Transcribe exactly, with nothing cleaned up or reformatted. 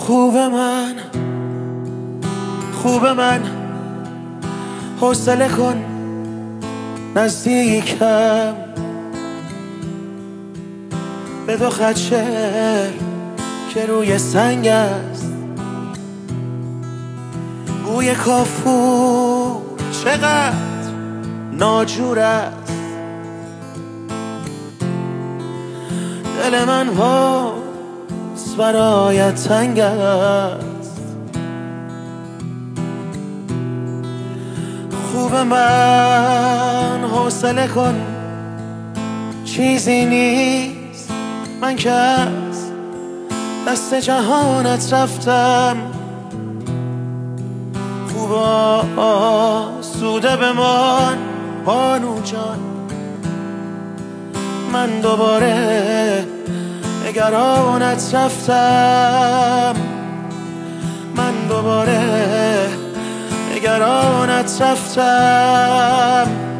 خوب من خوب من حوصله کن نزدیکم به دو خط شعر که روی سنگ است بوی کافور چقدر ناجور است دل من باز برایت تنگ است خوب من حوصله کن چیزی نیست من که از دست جهانت رفتم خوبا سوده بمان بانو جان من دوباره نگرانت رفتم من دوباره نگرانت رفتم